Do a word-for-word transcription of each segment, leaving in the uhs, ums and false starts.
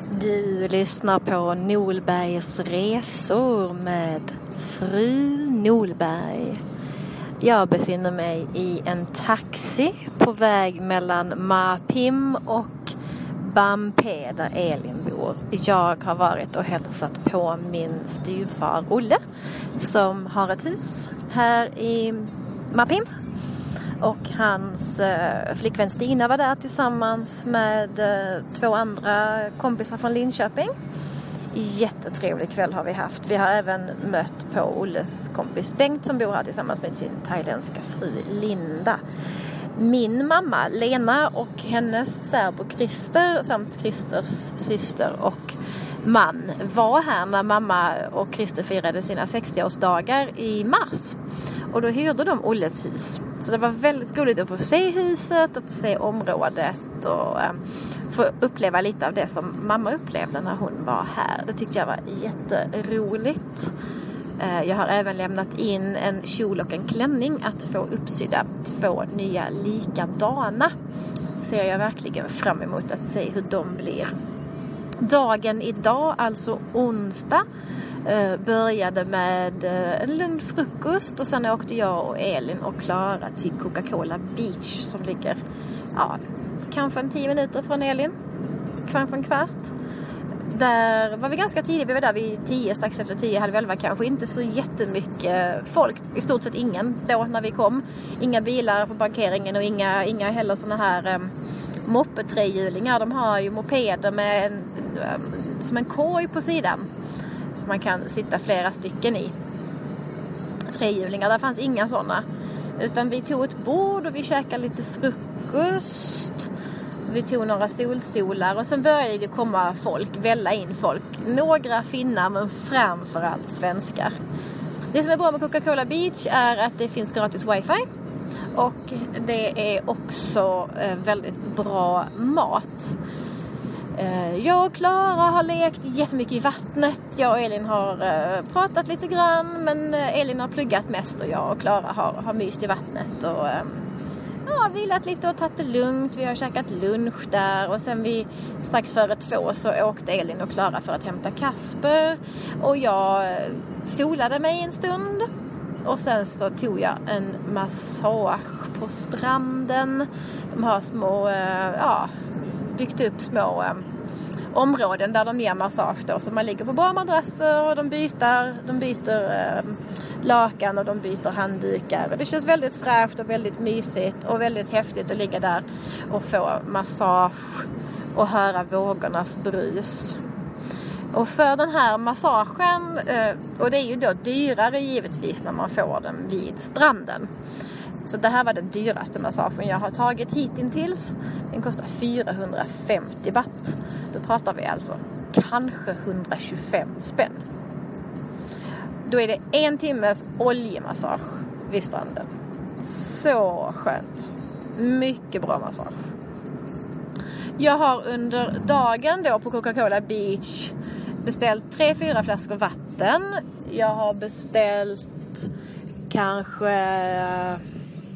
Du lyssnar på Nolbergs resor med fru Nolberg. Jag befinner mig i en taxi på väg mellan Mapim och Bampe där Elin bor. Jag har varit och hälsat på min styvfar Olle som har ett hus här i Mapim. Och hans eh, flickvän Stina var där tillsammans med eh, två andra kompisar från Linköping. Jättetrevlig kväll har vi haft. Vi har även mött på Olles kompis Bengt som bor här tillsammans med sin thailändska fru Linda. Min mamma Lena och hennes särbo Christer samt Christers syster och man var här när mamma och Christer firade sina sextioårsdagar i mars. Och då hyrde de Olles hus. Så det var väldigt roligt att få se huset och få se området och eh, få uppleva lite av det som mamma upplevde när hon var här. Det tyckte jag var jätteroligt. Eh, jag har även lämnat in en kjol och en klänning att få uppsydda två nya likadana. Ser jag verkligen fram emot att se hur de blir. Dagen idag, alltså onsdag, började med en lugn frukost och sen åkte jag och Elin och Klara till Coca-Cola Beach som ligger ja, kanske en tio minuter från Elin, kanske en kvart. Där var vi ganska tidigt, vi var där vid tio, strax efter tio, halv elva kanske, inte så jättemycket folk, i stort sett ingen då när vi kom. Inga bilar på parkeringen och inga, inga heller såna här um, moppetrehjulingar. De har ju mopeder med en, um, som en korg på sidan. Man kan sitta flera stycken i trehjulingar. Där fanns inga sådana. Utan vi tog ett bord och vi käkade lite frukost. Vi tog några solstolar och sen började det komma folk, välla in folk. Några finnar men framförallt svenskar. Det som är bra med Coca-Cola Beach är att det finns gratis wifi. Och det är också väldigt bra mat. Jag och Klara har lekt jättemycket i vattnet. Jag och Elin har pratat lite grann. Men Elin har pluggat mest och jag och Klara har, har myst i vattnet. Och ja, vilat lite och tagit det lugnt. Vi har käkat lunch där. Och sen vi strax före två så åkte Elin och Klara för att hämta Kasper. Och jag solade mig en stund. Och sen så tog jag en massage på stranden. De har små, ja... byggt upp små um, områden där de ger massage då. Så man ligger på bra madrasser och de byter, de byter um, lakan och de byter handdukar. Och det känns väldigt fräscht och väldigt mysigt och väldigt häftigt att ligga där och få massage och höra vågornas brus. Och för den här massagen, uh, och det är ju då dyrare givetvis när man får den vid stranden. Så det här var den dyraste massagen jag har tagit hittills. Den kostar fyrahundrafemtio baht. Då pratar vi alltså kanske hundratjugofem spänn. Då är det en timmes oljemassage vid stranden. Så skönt. Mycket bra massage. Jag har under dagen då på Coca-Cola Beach beställt tre, fyra flaskor vatten. Jag har beställt kanske...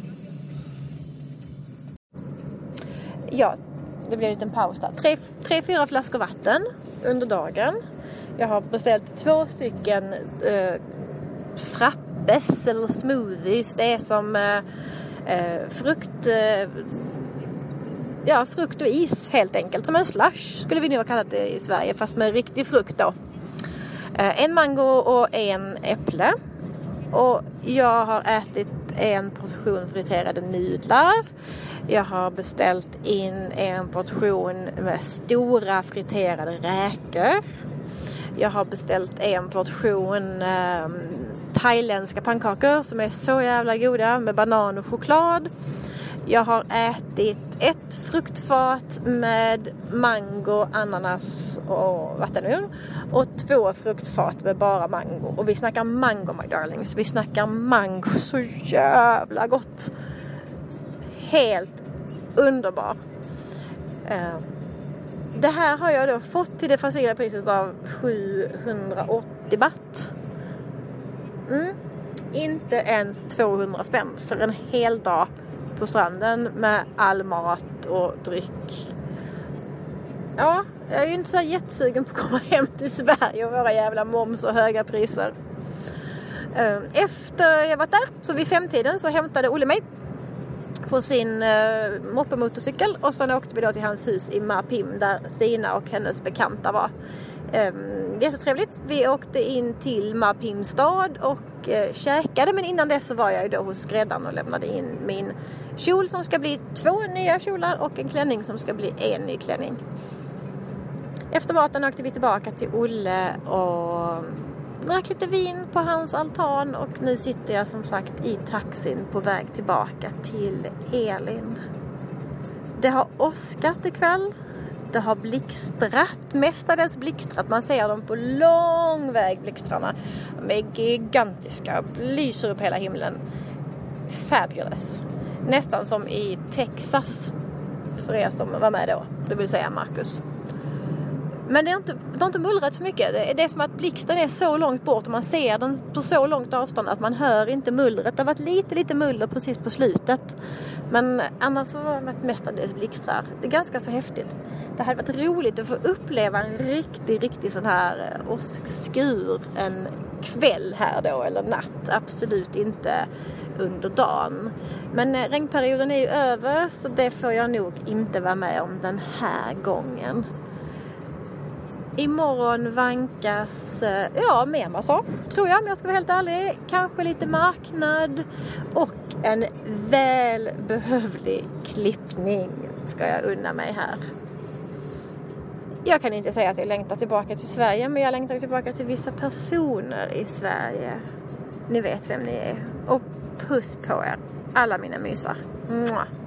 Ja, det blir en liten paus där. Tre, tre, fyra flaskor vatten under dagen. Jag har beställt två stycken eh, frappes eller smoothies. Det är som eh, frukt, eh, ja, frukt och is helt enkelt. Som en slush skulle vi nu ha kallat det i Sverige, fast med riktig frukt då. Eh, en mango och en äpple. Och jag har ätit en portion friterade nudlar. Jag har beställt in en portion med stora friterade räkor. Jag har beställt en portion eh, thailändska pannkakor som är så jävla goda med banan och choklad. Jag har ätit ett fruktfat med mango, ananas och vattenmelon. Och två fruktfat med bara mango. Och vi snackar mango, my darlings. Vi snackar mango, så jävla gott. Helt underbar. Det här har jag då fått till det facila priset av sjuhundraåttio baht. Mm. Inte ens tvåhundra spänn för en hel dag på stranden med all mat och dryck. Ja, Jag är ju inte så jättesugen på att komma hem till Sverige och våra jävla moms och höga priser. Efter jag var där, så vid femtiden, så hämtade Olle mig på sin uh, moppemotorcykel. Och sen åkte vi då till hans hus i Ma Pim där Sina och hennes bekanta var. Um, det är så trevligt. Vi åkte in till Ma Pim stad och uh, käkade. Men innan det så var jag ju då hos skräddaren och lämnade in min kjol som ska bli två nya kjolar och en klänning som ska bli en ny klänning. Efter maten åkte vi tillbaka till Olle och drack lite vin på hans altan. Och nu sitter jag som sagt i taxin på väg tillbaka till Elin. Det har åskat ikväll. Det har blixtrat, mestadels blixtrat. Man ser dem på lång väg, blixtrarna. De är gigantiska, lyser upp hela himlen. Fabulous. Nästan som i Texas, för er som var med då. Det vill säga Marcus. Men det, är inte, det har inte mullrat så mycket. Det är, det är som att blixten är så långt bort och man ser den på så långt avstånd att man hör inte mullret. Det har varit lite, lite muller precis på slutet. Men annars så var det mestadels blixtrar. Det är ganska så häftigt. Det hade varit roligt att få uppleva en riktig, riktig sån här åskskur en kväll här då, eller natt. Absolut inte under dagen. Men regnperioden är ju över, så det får jag nog inte vara med om den här gången. Imorgon vankas, ja, mer massage, tror jag, om jag ska vara helt ärlig. Kanske lite marknad och en välbehövlig klippning ska jag unna mig här. Jag kan inte säga att jag längtar tillbaka till Sverige, men jag längtar tillbaka till vissa personer i Sverige. Ni vet vem ni är. Och puss på er, alla mina mysar. Mwah.